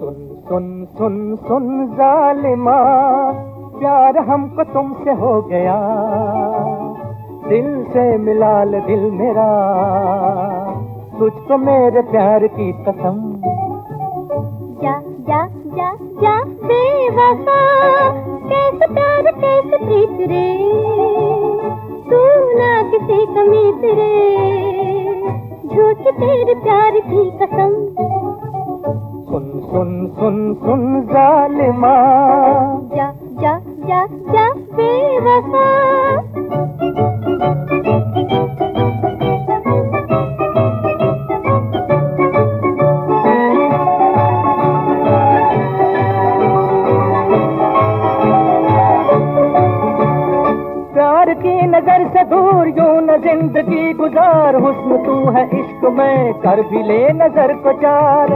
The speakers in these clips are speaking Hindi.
सुन सुन सुन सुन जालिमा, प्यार हमको तुमसे हो गया, दिल से मिला ले दिल मेरा, तुझको मेरे प्यार की कसम। जा जा जा जा बेवफा, कैसे प्यार कैसे प्रीत रे, तू ना किसी कमीत रे, झूठ तेरे प्यार की कसम। सुन सुन सुन सुन जालिमा, जा जा जा जा बेवफा। प्यार की नजर से दूर यूं न जिंदगी गुजार, हुस्न तू है इश्क में कर भी ले नजर को चार।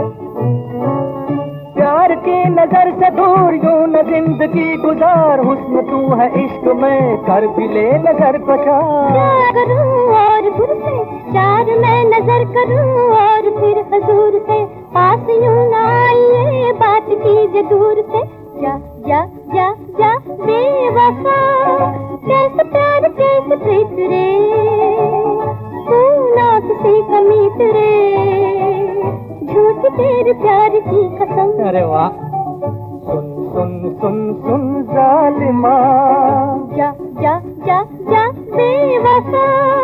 प्यार की नजर से दूर यूं न जिंदगी गुजार, हुस्न तू है इश्क में कर भी ले नजर को चार। प्यार करूं और दूर से चार मैं नजर करूं, और फिर हजूर से पास यूं न आइए, बात कीजिए दूर से। जा जा जा जा बेवफा, कैसे प्यार कैसे प्रीत रे, तू ना किसी कमीत रे, झूठ तेरे प्यार की कसम। अरे वाह। सुन सुन सुन सुन जालिमा, जा जा जा जा बेवफा।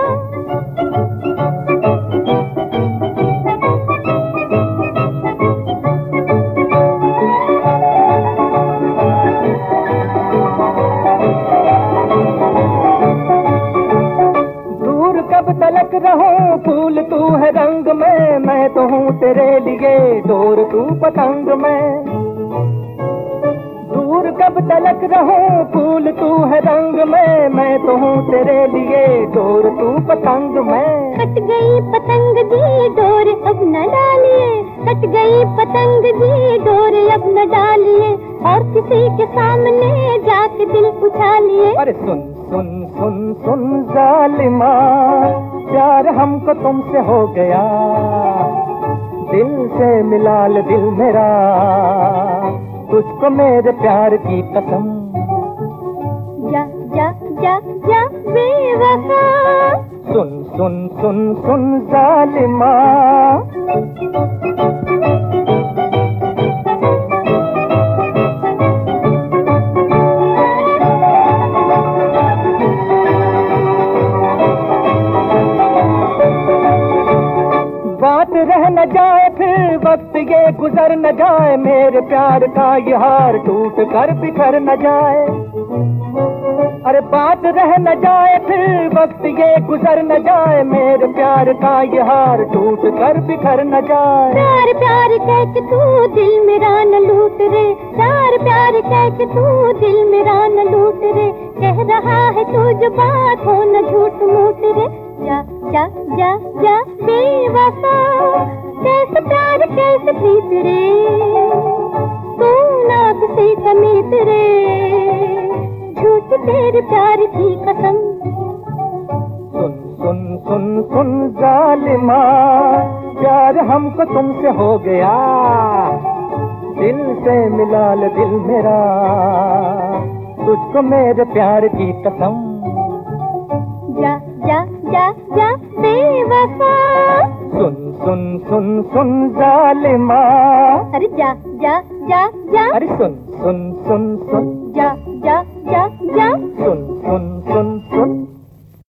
कब तलक रहूं फूल तू है रंग में, मैं तो हूँ तेरे लिए डोर तू पतंग में। दूर कब तलक रहूं फूल तू है रंग में, मैं तो हूँ तेरे लिए डोर तू पतंग में। कट गई पतंग जी डोर अब न डालिए, कट गई पतंग जी डोर अब न डालिए, और किसी के सामने जाके दिल उछालिए। अरे सुन सुन सुन सुन जालिमा, प्यार हमको तुमसे हो गया, दिल से मिला ले दिल मेरा, तुझको मेरे प्यार की कसम। जा जा जा जा बेवफा। सुन सुन सुन सुन जालिमा, बात रह न जाए फिर वक्त ये गुजर न जाए, मेरे प्यार का ये हार टूट कर बिखर न जाए। अरे बात रह न जाए फिर वक्त ये गुजर न जाए, मेरे प्यार का ये हार टूट कर बिखर न जाए। प्यार प्यार कह के तू दिल मेरा न लूट रे, प्यार प्यार कह के तू दिल मेरा न लूट रे, कह रहा है तू जो बात हो न झूठ मूठ रे। जा जा जा जा बेवफा, कैसे प्यार कैसे प्रीत रे, तू ना किसी कमीत रे, झूठ तेरे प्यार की कसम। सुन सुन सुन सुन जालिमा, प्यार हमको तुमसे हो गया, दिल से मिला ले दिल मेरा, तुझको मेरे प्यार की कसम। जा जा जा जा बेवफा। सुन सुन सुन सुन जालिमा, अरे जा जा जा जा, अरे सुन सुन सुन सुन, जा जा जा जा, सुन